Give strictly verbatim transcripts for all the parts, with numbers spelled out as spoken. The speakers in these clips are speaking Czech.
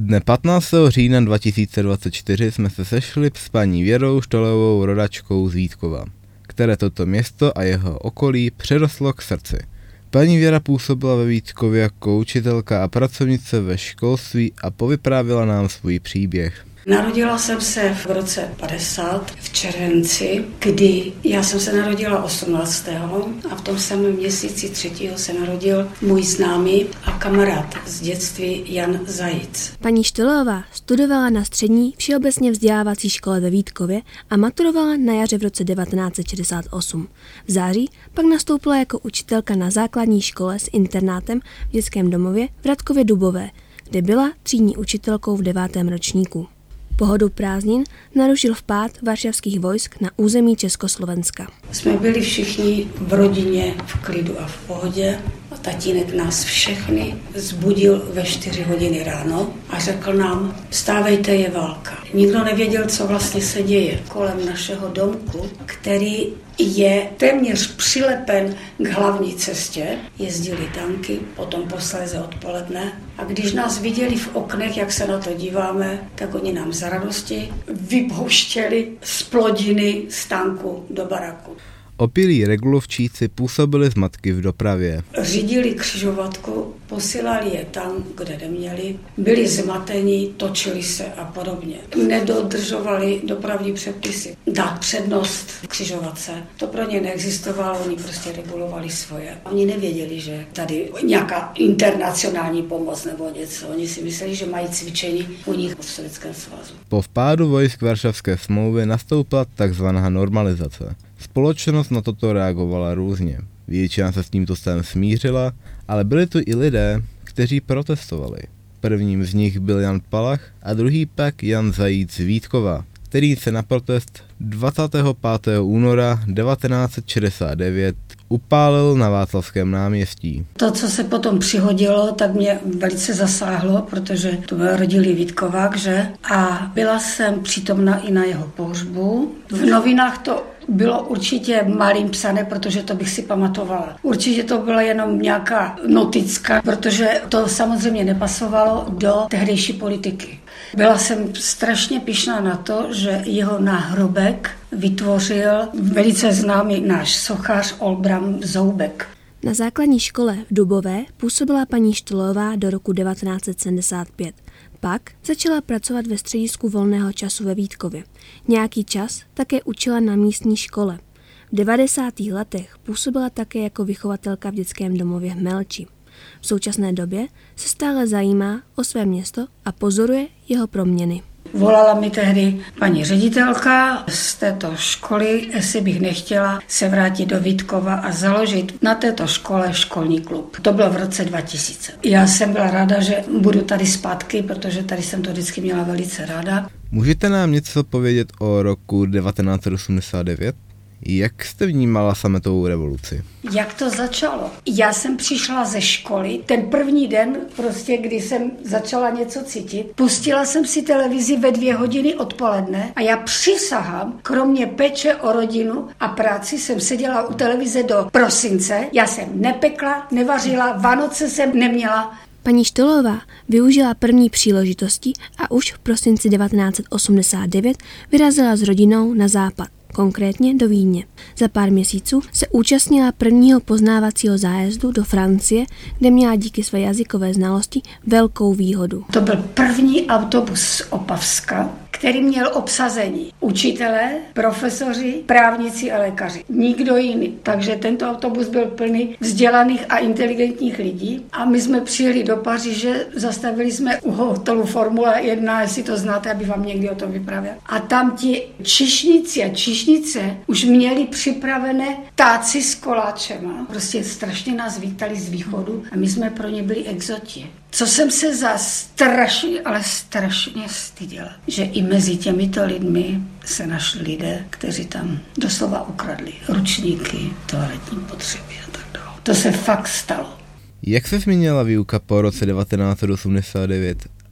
Dne patnáctého října dva tisíce dvacet čtyři jsme se sešli s paní Věrou Štolovou, rodačkou z Vítkova, které toto město a jeho okolí přirostlo k srdci. Paní Věra působila ve Vítkově jako učitelka a pracovnice ve školství a povyprávila nám svůj příběh. Narodila jsem se v roce padesát v červenci, kdy já jsem se narodila osmnáctého a v tom samém měsíci třetího se narodil můj známý a kamarád z dětství Jan Zajíc. Paní Štolová studovala na střední všeobecně vzdělávací škole ve Vítkově a maturovala na jaře v roce devatenáct set šedesát osm. V září pak nastoupila jako učitelka na základní škole s internátem v dětském domově v Radkově Dubové, kde byla třídní učitelkou v devátém ročníku. Pohodu prázdnin narušil vpád varšavských vojsk na území Československa. Jsme byli všichni v rodině v klidu a v pohodě. A tatínek nás všechny zbudil ve čtyři hodiny ráno a řekl nám, vstávejte, je válka. Nikdo nevěděl, co vlastně se děje. Kolem našeho domku, který je téměř přilepen k hlavní cestě, jezdili tanky, potom posléze odpoledne. A když nás viděli v oknech, jak se na to díváme, tak oni nám z radosti vypouštěli z plodiny z tanku do baraku. Opilí regulovčíci působili zmatky v dopravě. Řídili křižovatku, posílali je tam, kde neměli, byli zmatení, točili se a podobně. Nedodržovali dopravní předpisy. Dát přednost v křižovatce. To pro ně neexistovalo, oni prostě regulovali svoje. Oni nevěděli, že tady nějaká internacionální pomoc nebo něco. Oni si mysleli, že mají cvičení u nich v Sovětském svazu. Po vpádu vojsk Varšavské smlouvy nastoupila takzvaná normalizace. Společnost na toto reagovala různě. Většina se s tímto stavem smířila, ale byli tu i lidé, kteří protestovali. Prvním z nich byl Jan Palach a druhý pak Jan Zajíc z Vítkova, který se na protest dvacátého pátého února devatenáct set šedesát devět upálil na Václavském náměstí. To, co se potom přihodilo, tak mě velice zasáhlo, protože to byl rodilý Vítkovák, že? A byla jsem přítomna i na jeho pohřbu. V novinách to bylo určitě malým psané, protože to bych si pamatovala. Určitě to byla jenom nějaká noticka, protože to samozřejmě nepasovalo do tehdejší politiky. Byla jsem strašně pyšná na to, že jeho náhrobek vytvořil velice známý náš sochař Olbram Zoubek. Na základní škole v Dubové působila paní Štolová do roku devatenáct set sedmdesát pět. Pak začala pracovat ve středisku volného času ve Vítkově. Nějaký čas také učila na místní škole. V devadesátých letech působila také jako vychovatelka v dětském domově v Melči. V současné době se stále zajímá o své město a pozoruje jeho proměny. Volala mi tehdy paní ředitelka z této školy, jestli bych nechtěla se vrátit do Vítkova a založit na této škole školní klub. To bylo v roce dva tisíce. Já jsem byla ráda, že budu tady zpátky, protože tady jsem to vždycky měla velice ráda. Můžete nám něco povědět o roku devatenáct set osmdesát devět? Jak jste vnímala sametovou revoluci? Jak to začalo? Já jsem přišla ze školy, ten první den, prostě, kdy jsem začala něco cítit, pustila jsem si televizi ve dvě hodiny odpoledne a já přísahám, kromě péče o rodinu a práci jsem seděla u televize do prosince. Já jsem nepekla, nevařila, Vánoce jsem neměla. Paní Štolová využila první příležitosti a už v prosinci devatenáct set osmdesát devět vyrazila s rodinou na západ, konkrétně do Vídně. Za pár měsíců se účastnila prvního poznávacího zájezdu do Francie, kde měla díky své jazykové znalosti velkou výhodu. To byl první autobus z Opavska, který měl obsazení učitelé, profesoři, právníci a lékaři. Nikdo jiný. Takže tento autobus byl plný vzdělaných a inteligentních lidí. A my jsme přijeli do Paříže, zastavili jsme u hotelu Formule jedna, jestli to znáte, aby vám někdy o tom vyprávěl. A tam ti čišníci a čišnice už měli připravené táci s koláčema. Prostě strašně nás vítali z východu a my jsme pro ně byli exoti. Co jsem se za strašně, ale strašně styděla, že i mezi těmito lidmi se našli lidé, kteří tam doslova ukradli ručníky, toaletní potřeby a tak dále. To se fakt stalo. Jak se změnila výuka po roce devatenáct set osmdesát devět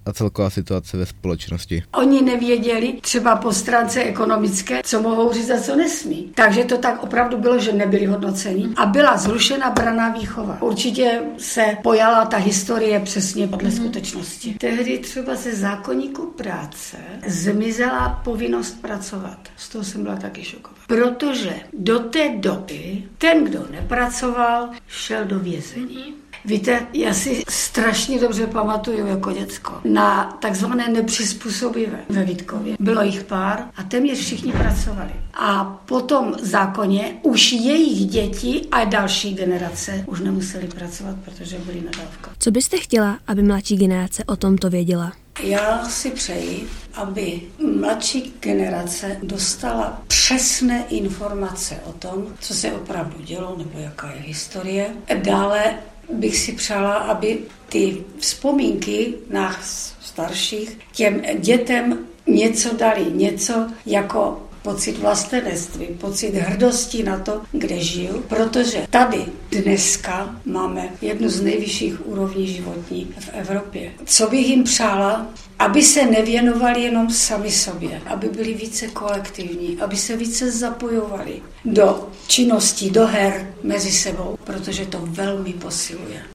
a celková situace ve společnosti? Oni nevěděli třeba po stránce ekonomické, co mohou říct a co nesmí. Takže to tak opravdu bylo, že nebyli hodnoceni a byla zrušena branná výchova. Určitě se pojala ta historie přesně podle mm. skutečnosti. Tehdy třeba ze zákoníku práce zmizela povinnost pracovat. Z toho jsem byla taky šokovaná. Protože do té doby ten, kdo nepracoval, šel do vězení. Víte, já si strašně dobře pamatuju jako děcko na takzvané nepřizpůsobivé ve Vítkově. Bylo jich pár a téměř všichni pracovali. A po tom zákoně už jejich děti a další generace už nemuseli pracovat, protože byli na dávkách. Co byste chtěla, aby mladší generace o tomto věděla? Já si přeji, aby mladší generace dostala přesné informace o tom, co se opravdu dělo, nebo jaká je historie. Dále bych si přála, aby ty vzpomínky nás starších těm dětem něco dali, něco jako pocit vlastenectví, pocit hrdosti na to, kde žiju, protože tady dneska máme jednu z nejvyšších úrovní životní v Evropě. Co bych jim přála, aby se nevěnovali jenom sami sobě, aby byli více kolektivní, aby se více zapojovali do činností, do her mezi sebou, protože to velmi posiluje.